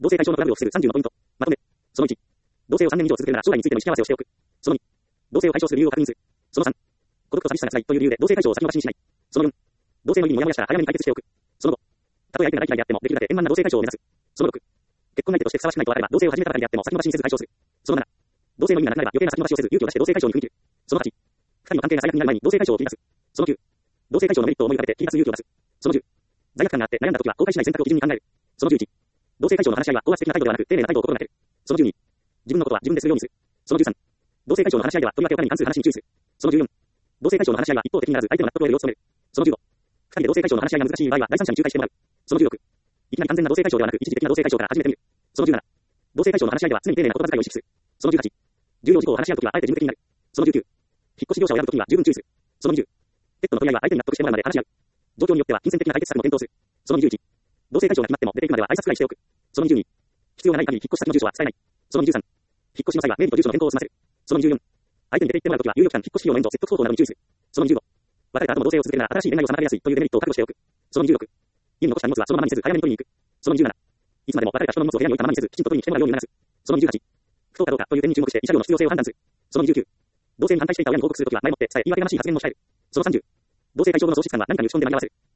同性解消のトラブルを防ぐ30のポイント。まとめ。その1。同性を3年以上続けるなら将来についての意思合わせをしておく。その2。同性を解消する理由を確認する。その3。孤独と寂しさが辛いという理由で同性解消を先延ばしにしない。その4。同性の意味にモヤモヤしたら早めに解決しておく。その5。たとえ相手が大嫌いであってもできるだけ円満な同性解消を目指す。その6。結婚相手としてふさわしくないと分かれば同性を始めたばかりであっても先延ばしにせず解消する。その7。同性の意味がなくなれば余計な先延ばしをせず勇気を出して同性解消に踏み切る。その8。二人の関係が最悪になる前に同性解消を切り出す。その9。同性解消のメリットを思い浮かべて切り出す勇気を出す。その10。罪悪感があって悩んだ時は後悔しない選択を基準に考える。その11。同性解消の話し合いは高圧的な態度ではなく丁寧な態度を心がける。その12。自分のことは自分でするようにする。その13。同性解消の話し合いではとりわけお金に関する話に注意する。その14。同性解消の話し合いは一方的にならず相手の納得を得るよう努める。その15。二人で同性解消の話し合いが難しい場合は第三者に仲介してもらう。その16。いきなり完全な同性解消ではなく一時的な同性解消から始めてみる。その17。同性解消の話し合いでは常に丁寧な言葉遣いを意識する。その18。重要事項を話し合うときはあえて事務的になる。その19。引っ越し業者を選ぶときには十分注意する。その20。ペットの取り合いは相手に納得してもらうまで話し合う。状況によっては金銭的な解決策も検討する。その21。同性解消が決まっても出ていくまでは挨拶くらいしておく。その22。必要がない限り引っ越し先の住所は伝えない。その23。引っ越しの際は名義と住所の変更を済ませる。その24。相手に出て行ってもらうときは有料期間引っ越し費用の援助、説得等々などに注意する。その25。別れた後も同性を続けるなら新しい恋愛を妨げやすいというデメリットを覚悟しておく。その26。家に残した荷物はそのままにせず早めに取りに行く。その27。いつまでも別れた人の荷物を部屋に置いたままにせずきちんと取りに来てもらうように促す。その28。不当かどうかという点に注目して慰謝料の必要性を判断する。その29。同性に反対していた親に報告するときは前もってさえ言い訳がましい発言も控える。その30。同性解消後の喪失感は何かに打ち込んで間に合わせる。